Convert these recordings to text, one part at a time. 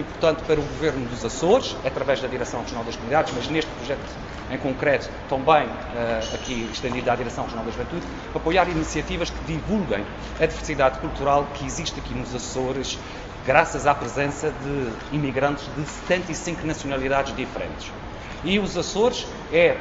importante para o Governo dos Açores, através da Direção Regional das Comunidades, mas neste projeto em concreto também aqui estendido à Direção Regional da Juventude, apoiar iniciativas que divulguem a diversidade cultural que existe aqui nos Açores, graças à presença de imigrantes de 75 nacionalidades diferentes. E os Açores é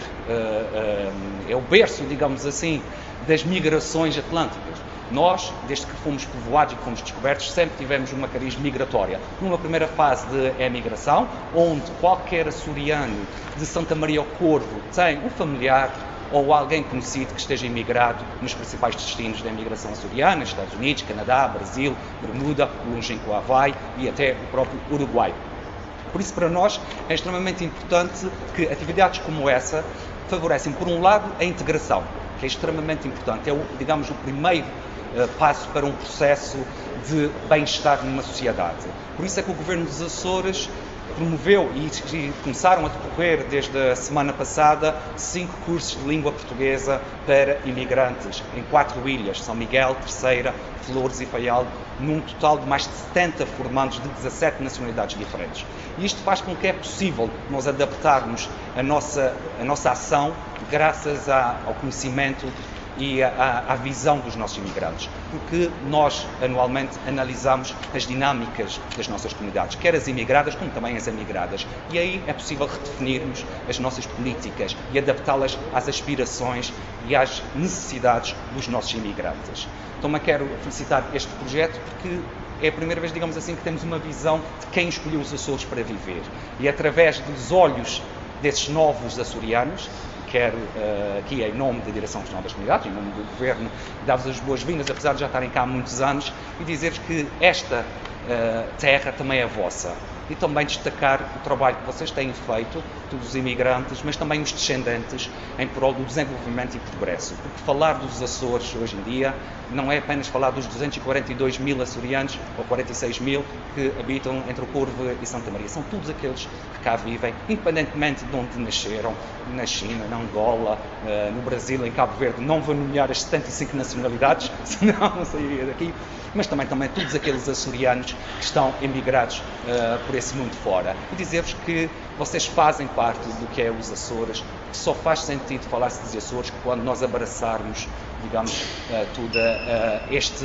o berço, digamos assim, das migrações atlânticas. Nós, desde que fomos povoados e que fomos descobertos, sempre tivemos uma cariz migratória. Numa primeira fase de emigração, onde qualquer açoriano de Santa Maria ao Corvo tem um familiar ou alguém conhecido que esteja imigrado nos principais destinos da imigração açoriana, Estados Unidos, Canadá, Brasil, Bermuda, o longínquo Havaí e até o próprio Uruguai. Por isso, para nós, é extremamente importante que atividades como essa favorecem, por um lado, a integração, que é extremamente importante. É, digamos, o primeiro passo para um processo de bem-estar numa sociedade. Por isso é que o Governo dos Açores promoveu e começaram a decorrer desde a semana passada 5 cursos de língua portuguesa para imigrantes em 4 ilhas, São Miguel, Terceira, Flores e Faial, num total de mais de 70 formandos de 17 nacionalidades diferentes. E isto faz com que é possível nós adaptarmos a nossa ação graças ao conhecimento e à visão dos nossos imigrantes, porque nós anualmente analisamos as dinâmicas das nossas comunidades, quer as imigradas como também as emigradas, e aí é possível redefinirmos as nossas políticas e adaptá-las às aspirações e às necessidades dos nossos imigrantes. Então, eu quero felicitar este projeto porque é a primeira vez, digamos assim, que temos uma visão de quem escolheu os Açores para viver, e através dos olhos desses novos açorianos, quero aqui, em nome da Direção Regional das Comunidades, em nome do Governo, dar-vos as boas-vindas, apesar de já estarem cá há muitos anos, e dizer-vos que esta terra também é vossa. E também destacar o trabalho que vocês têm feito, todos os imigrantes, mas também os descendentes, em prol do desenvolvimento e progresso. Porque falar dos Açores hoje em dia não é apenas falar dos 242 mil açorianos, ou 46 mil, que habitam entre o Corvo e Santa Maria. São todos aqueles que cá vivem, independentemente de onde nasceram, na China, na Angola, no Brasil, em Cabo Verde. Não vou nomear as 75 nacionalidades, senão não sairia daqui. Mas também todos aqueles açorianos que estão emigrados por esse mundo fora. E dizer-vos que vocês fazem parte do que é os Açores, que só faz sentido falar-se dos Açores quando nós abraçarmos, digamos, toda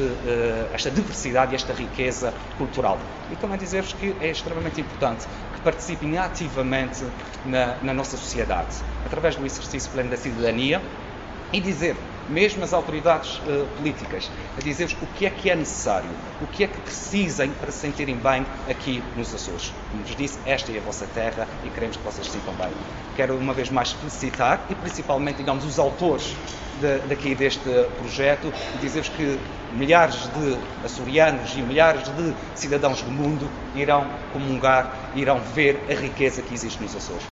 esta diversidade e esta riqueza cultural. E também dizer-vos que é extremamente importante que participem ativamente na nossa sociedade, através do exercício pleno da cidadania, e dizer, mesmo as autoridades políticas, a dizer-vos o que é necessário, o que é que precisem para se sentirem bem aqui nos Açores. Como vos disse, esta é a vossa terra e queremos que vocês se sintam bem. Quero uma vez mais felicitar e principalmente, digamos, os autores daqui deste projeto e dizer-vos que milhares de açorianos e milhares de cidadãos do mundo irão comungar, irão ver a riqueza que existe nos Açores.